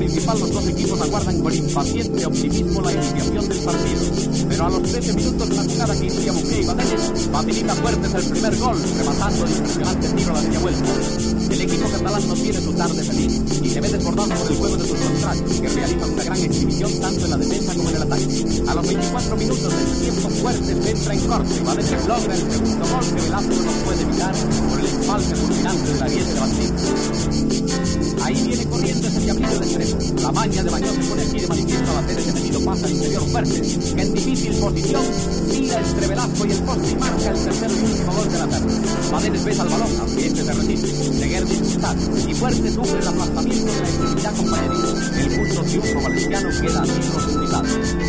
municipal, los dos equipos aguardan con impaciente optimismo la iniciación del partido. Pero a los 13 minutos la jugada que inicia Buqué y Badenes facilita Fuertes el primer gol, rematando el impresionante tiro a la media vuelta. El equipo catalán no tiene su tarde feliz y se ve desbordado por el juego de sus contrarios, que realizan una gran exhibición tanto en la defensa como en el ataque. A los 24 minutos del tiempo, Fuertes entra en corte y Badenes logra el segundo gol que Velasco no puede evitar por el empalme fulminante del ariete de Batista. Ahí viene corriendo ese diablillo de extremo. La maña de Bañón se pone aquí de manifiesto al hacer ese metido pase al interior Fuertes, que en difícil posición tira entre Velasco y el poste y marca el tercer y último gol de la tarde. Badenes besa al balón, aunque este se resiste. Seguer dificultad y Fuertes sufre el aplastamiento de la extremidad compañeril. El justo triunfo valenciano queda así posibilitado.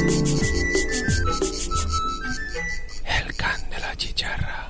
El can de la chicharra.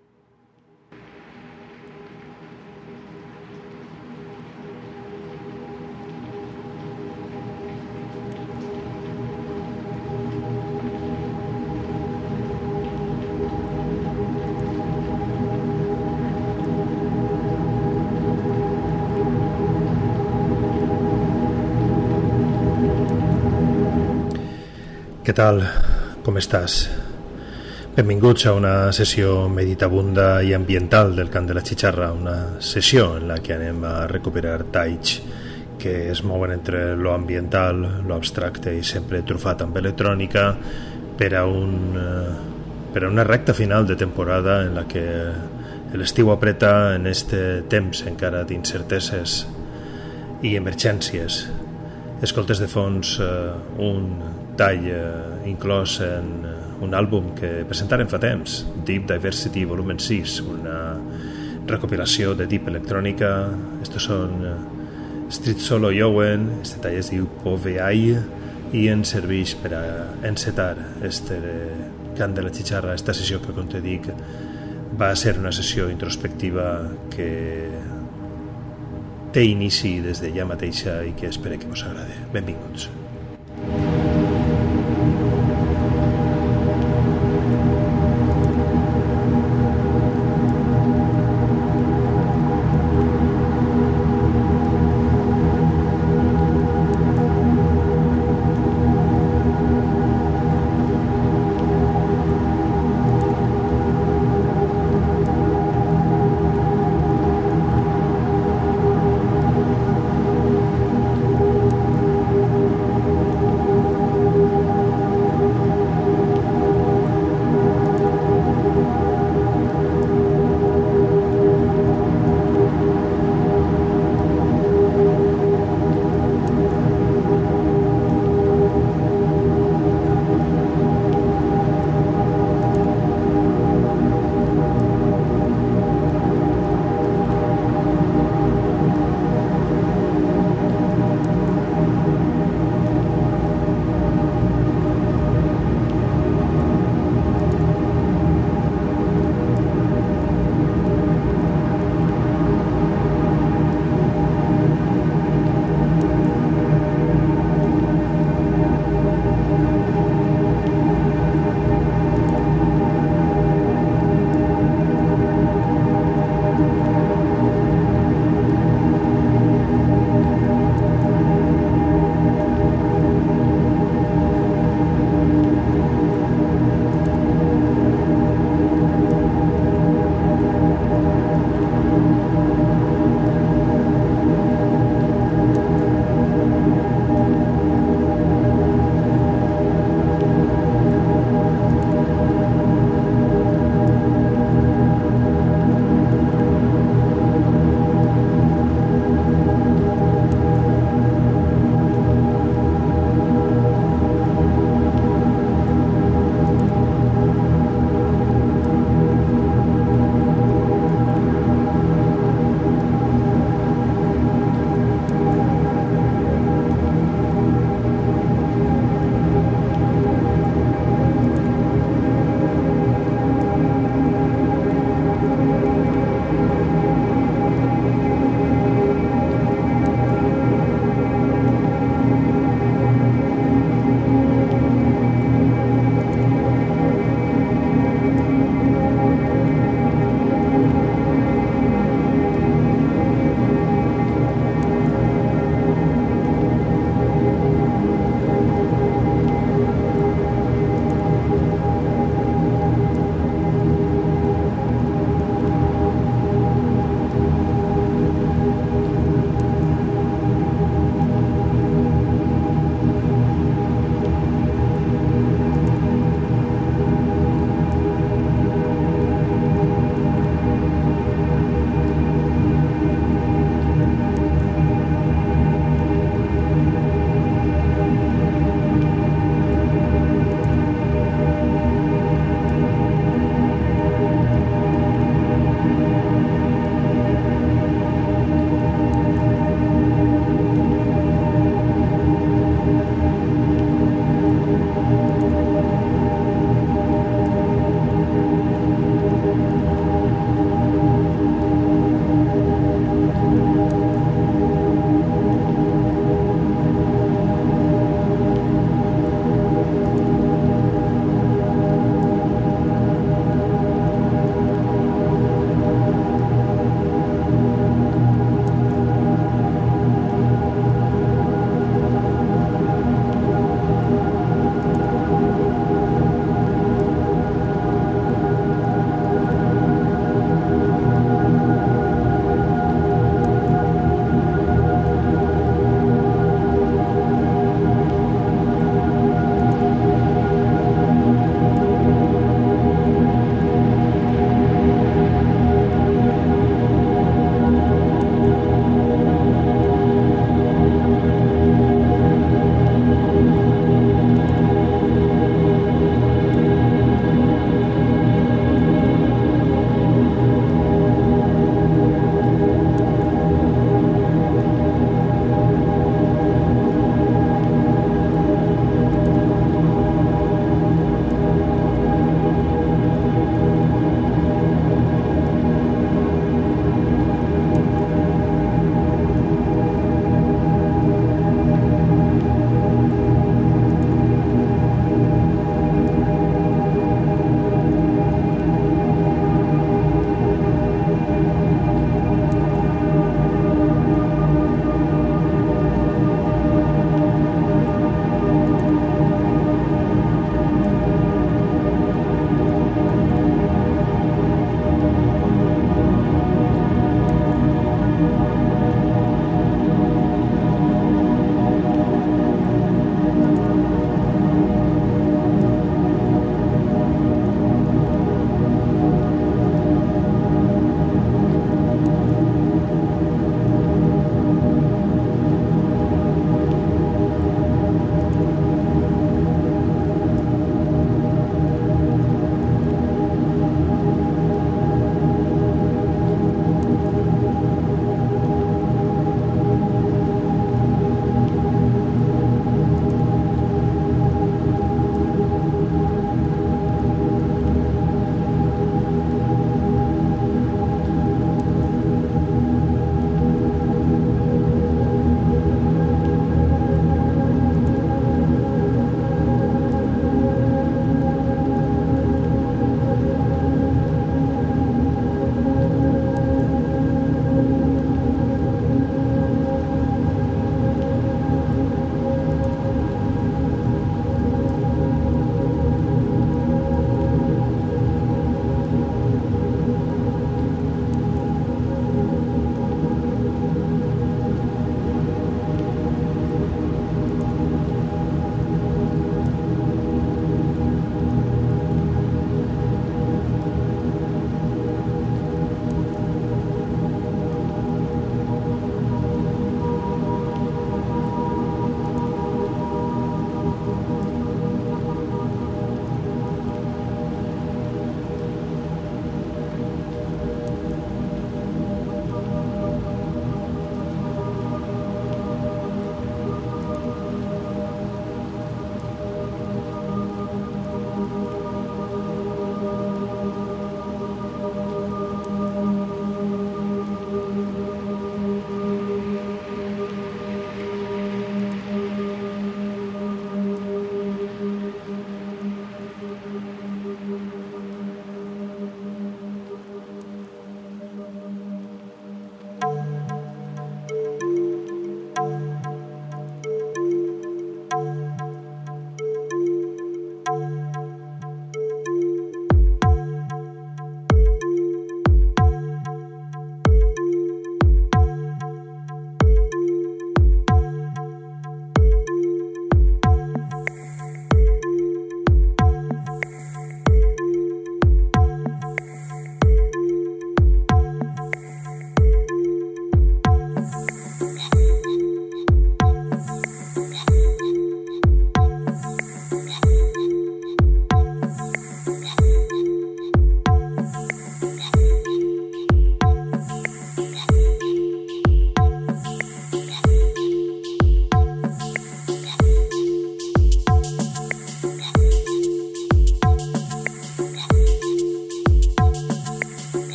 Què tal? Com estàs? Benvinguts a una sessió meditabunda i ambiental del Cant de la Chicharra, una sessió en la que anem a recuperar talls que es mouen entre lo ambiental, lo abstracte i sempre trufat amb electrònica per a una recta final de temporada en la que l'estiu apreta en este temps encara d'incerteses i emergències. Escoltes de fons un tall inclòs en un àlbum que presentaren fa temps, Deep Diversity Volumen 6, una recopilació de deep electrònica. Estos són Street Solo i Owen. Este tall es diu Poveai i ens serveix per a encetar este Cant de la Chicharra. Esta sessió que, com te dic, va ser una sessió introspectiva que té inici des de ja mateixa i que espero que vos agrade. Benvinguts.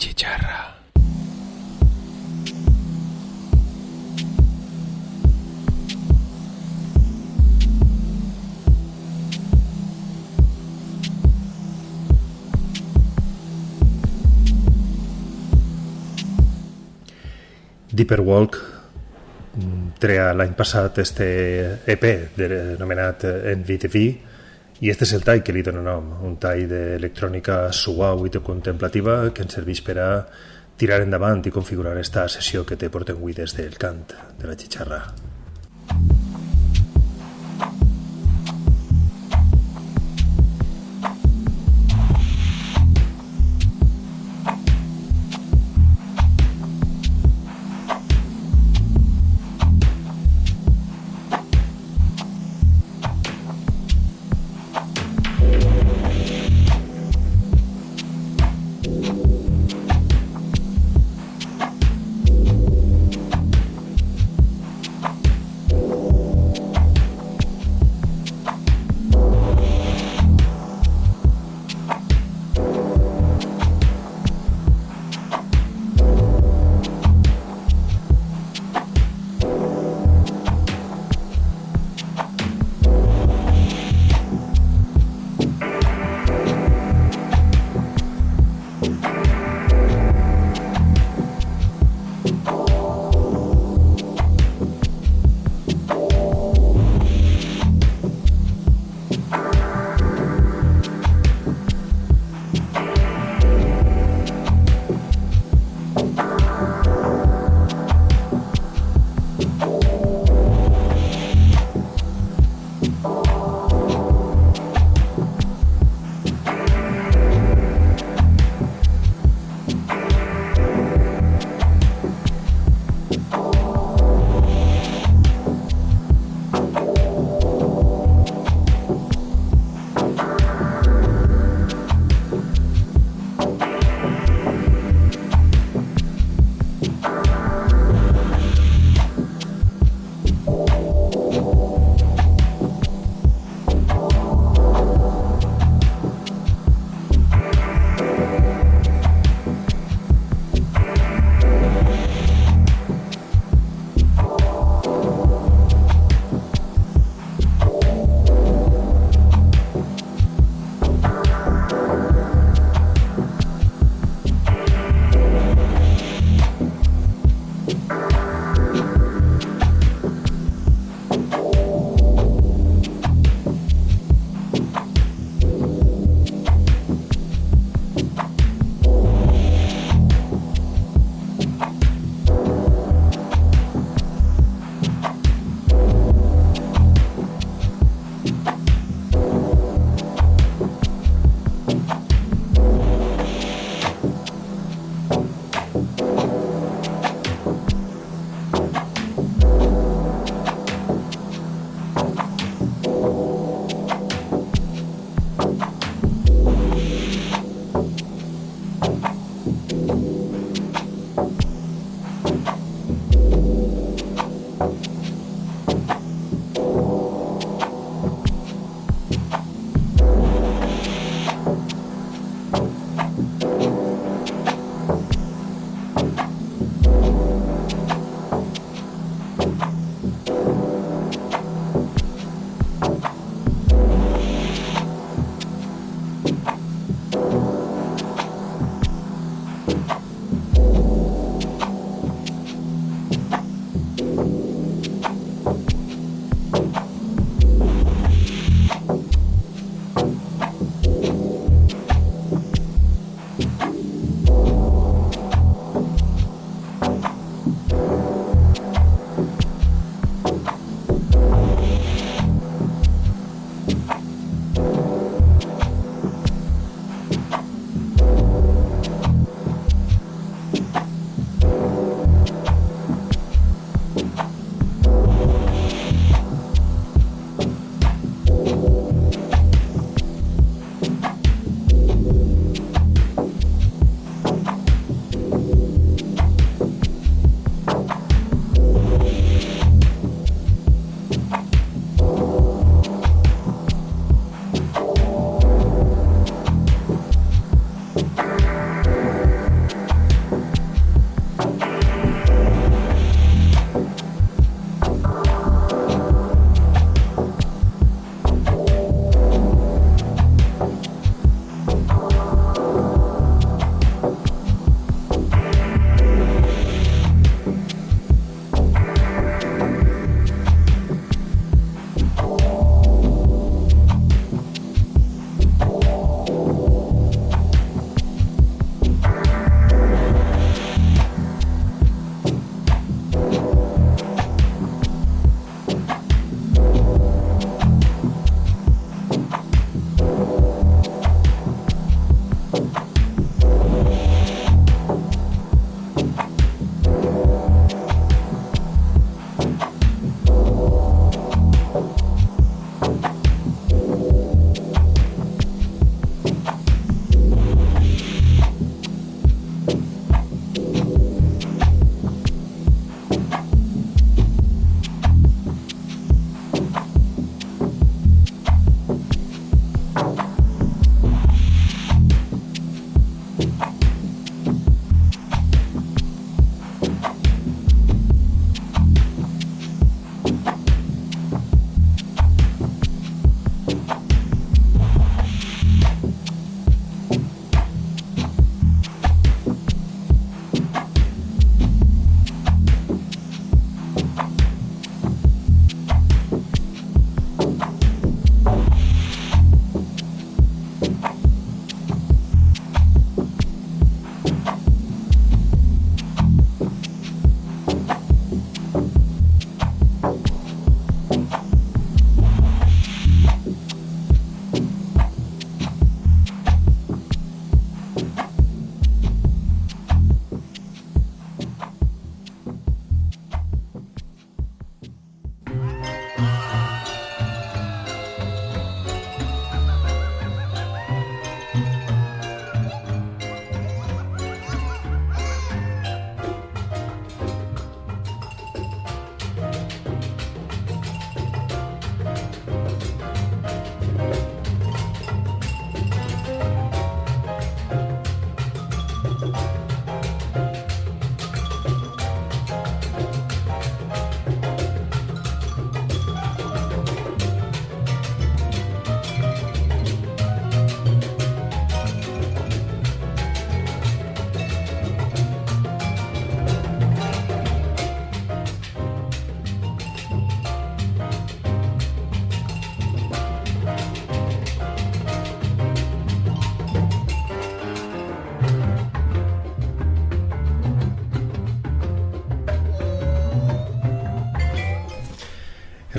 chicharra. Deeper Walk trea l'any passat este EP denomenat NVTV, i este és el tall que li dona nom, un tall d'electrònica suau i contemplativa que ens serveix per a tirar endavant i configurar esta sessió que te portem avui des del cant de la Chicharra.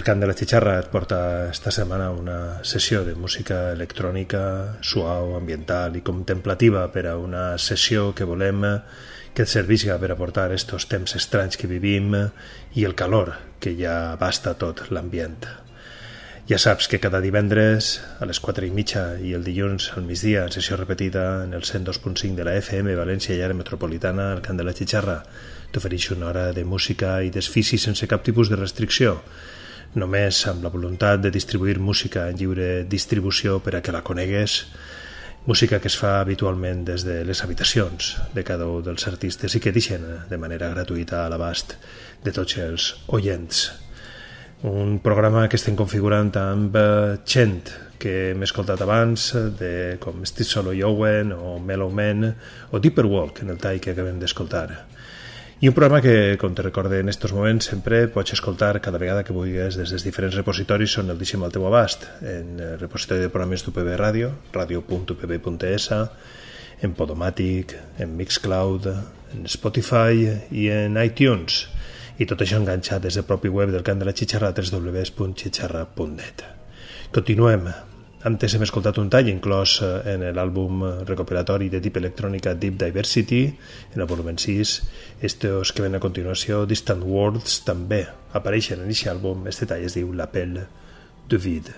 Cant de la Chicharra et porta esta setmana una sessió de música electrònica suau, ambiental i contemplativa per a una sessió que volem que et servisca per aportar estos temps estranys que vivim i el calor que ja abasta tot l'ambient. Ja saps que cada divendres a les 4:30 i el dilluns al migdia en sessió repetida en el 102.5 de la FM València i àrea metropolitana, el Cant de la Chicharra t'ofereix una hora de música i desfici sense cap tipus de restricció, només amb la voluntat de distribuir música en lliure distribució per a que la conegues, música que es fa habitualment des de les habitacions de cada un dels artistes i que deixen de manera gratuïta a l'abast de tots els oients. Un programa que estem configurant amb gent que hem escoltat abans, com Steve Solo Yowen o Mellow Man o Deeper Walk en el tall que acabem d'escoltar. I un programa que, com te recorde en estos moments, sempre pots escoltar cada vegada que vulguis des dels diferents repositoris on el deixem al teu abast, en el repositori de programes d'UPB Ràdio, radio.upb.es, en Podomatic, en Mixcloud, en Spotify i en iTunes. I tot això enganxat des del propi web del Cant de la Chicharra, www.chicharra.net. Continuem. Antes hem escoltat un tall inclòs en l'àlbum recopilatori de Deep Electrònica Deep Diversity, en el volumen 6. Estos que ven a continuació, Distant Worlds, també apareixen en aquest àlbum. Este tall es diu L'Appel du Vide.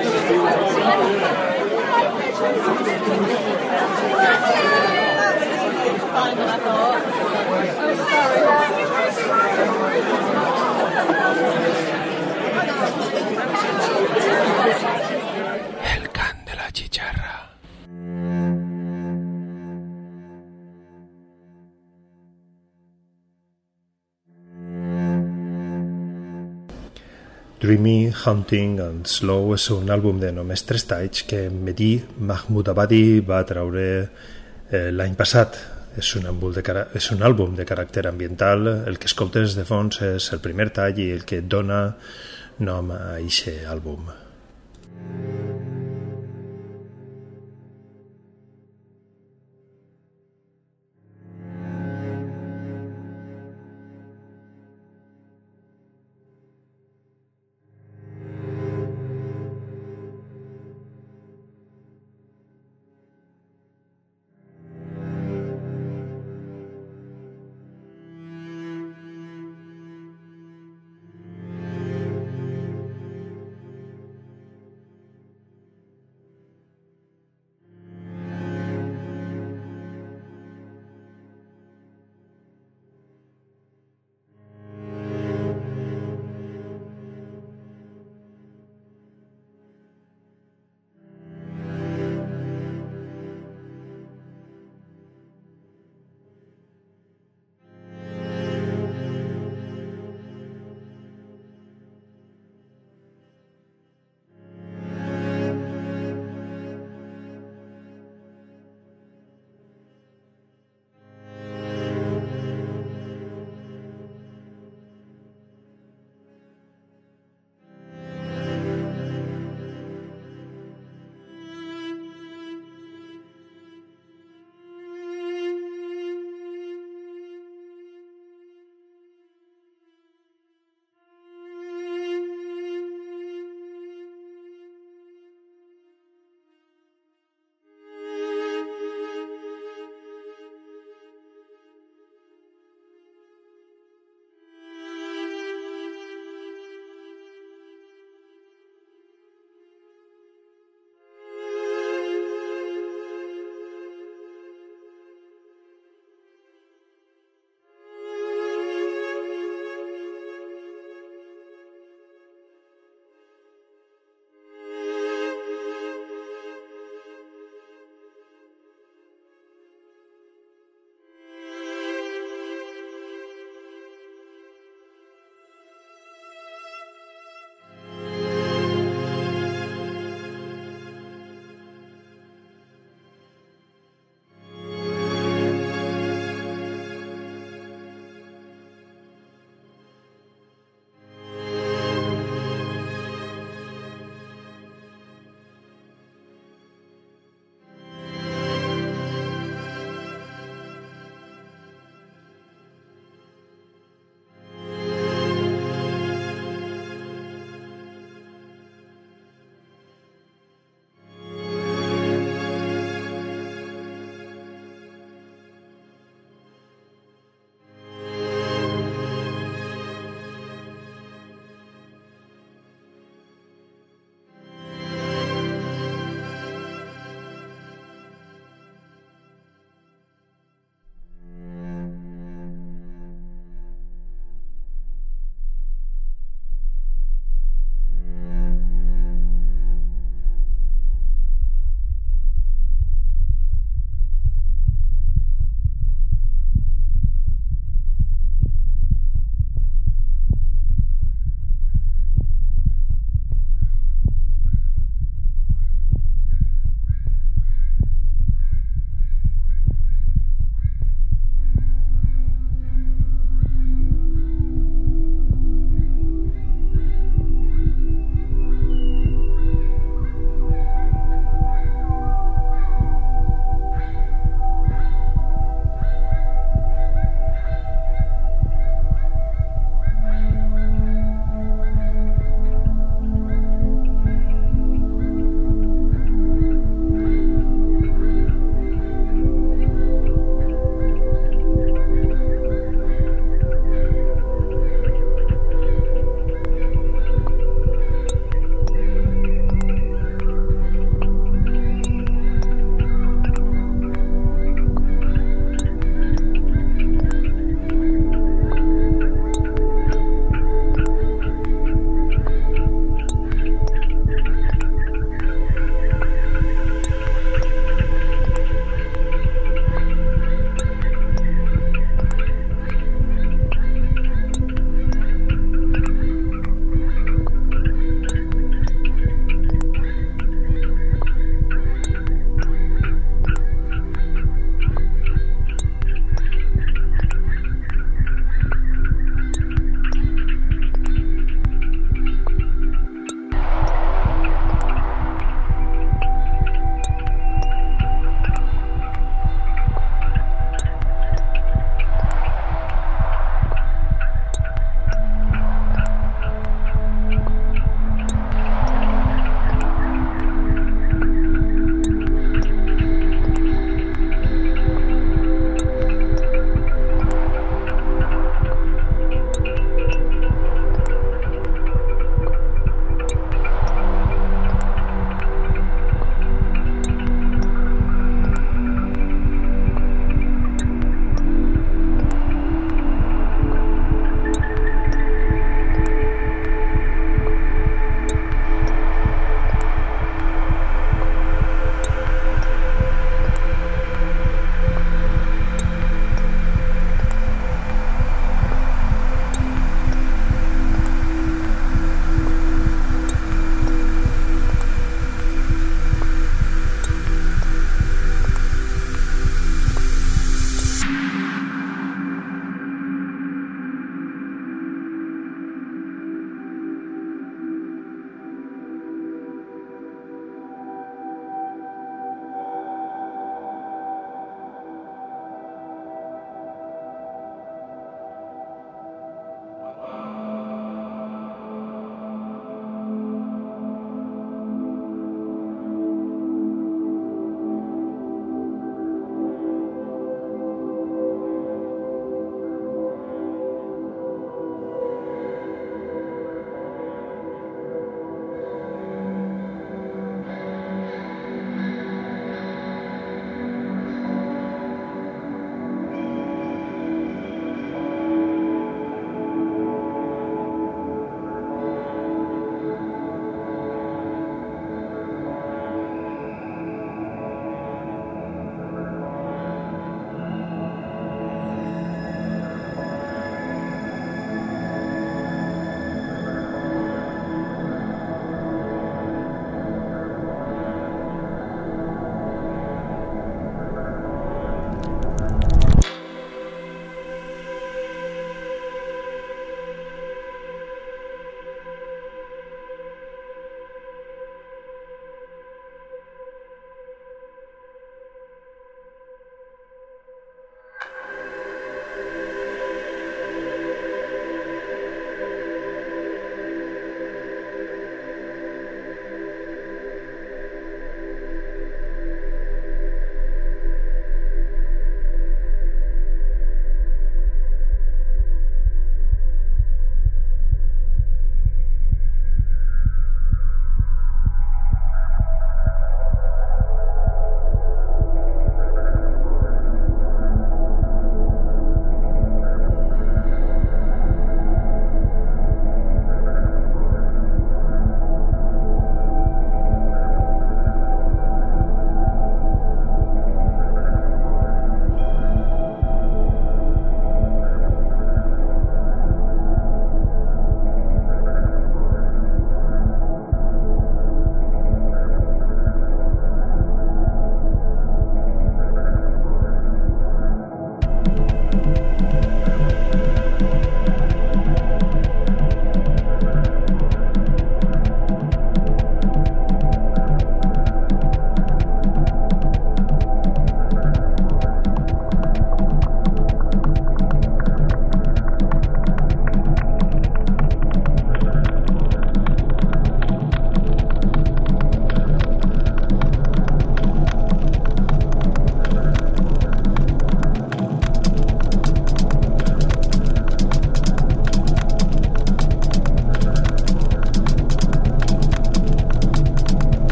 El can de la chicharra. Dreamy, Haunting and Slow és un àlbum de només 3 talls que Mehdi Mahmoudabadi va treure l'any passat. És un àlbum de caràcter ambiental. El que escoltes de fons és el primer tall i el que dona nom a aquest àlbum.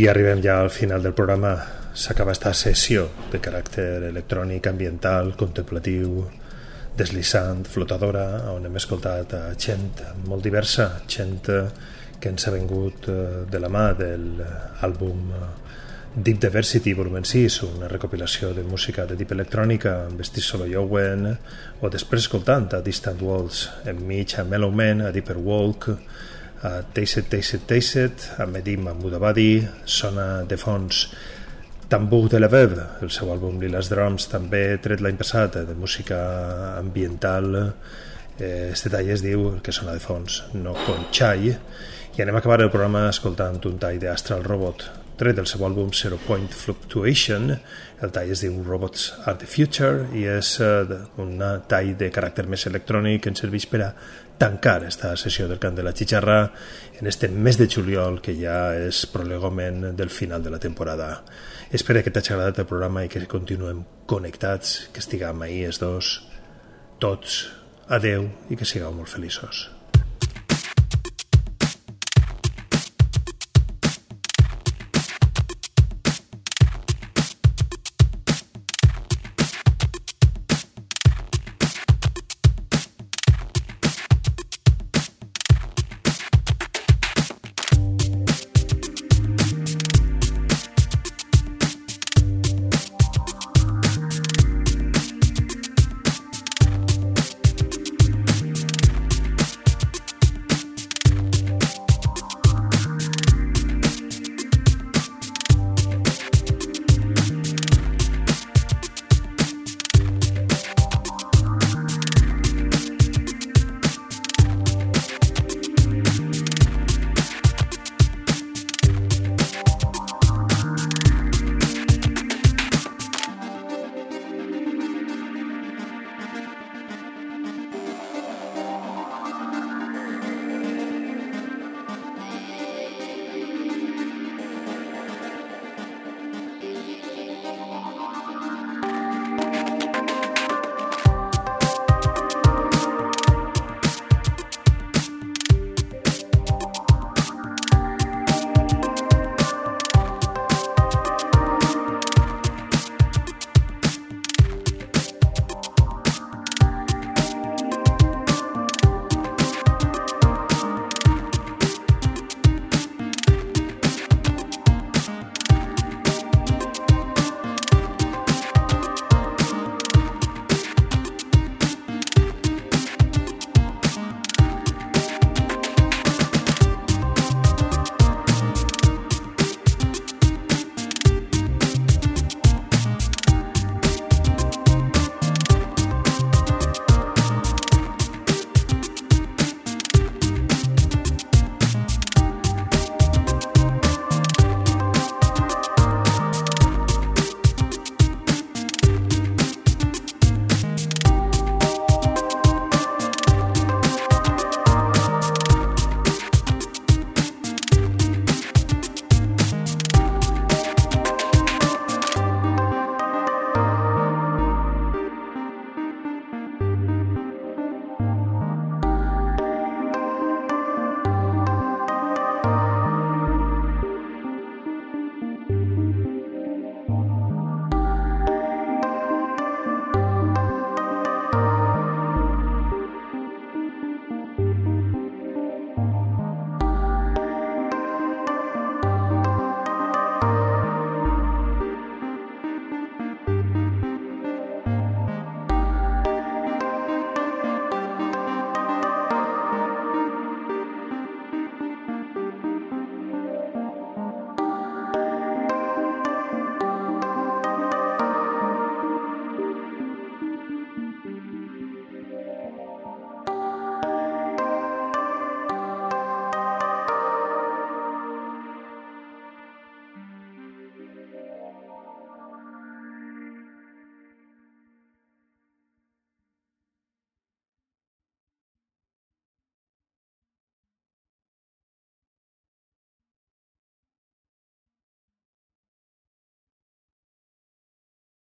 I arribem ja al final del programa. S'acaba esta sessió de caràcter electrònic, ambiental, contemplatiu, deslissant, flotadora, on hem escoltat a gent molt diversa, gent que ens ha vengut de la mà de l'àlbum Deep Diversity Volumen 6, una recopilació de música de deep electrònica amb Steve Soloyowen, o després escoltant a Distant Worlds, enmig a Mellow Man, a Deeper Walk, a Taste It, a Medim Mudavadi, sona de fons Tambour de Lviv, el seu àlbum Lilas Drums, també tret l'any passat, de música ambiental. Este tall es diu, el que sona de fons, No Conchai, i anem a acabar el programa escoltant un tall d'Astral Robot, tret del seu àlbum Zero Point Fluctuation. El tall es diu Robots Are the Future i és un tall de caràcter més electrònic que ens serveix per a tancar esta sessió del Cant de la Chicharra en este mes de juliol, que ja és prolegomen del final de la temporada. Espero que t'hagi agradat el programa i que continuem connectats, que estiguem ahí els dos, tots. Adeu i que sigueu molt feliços.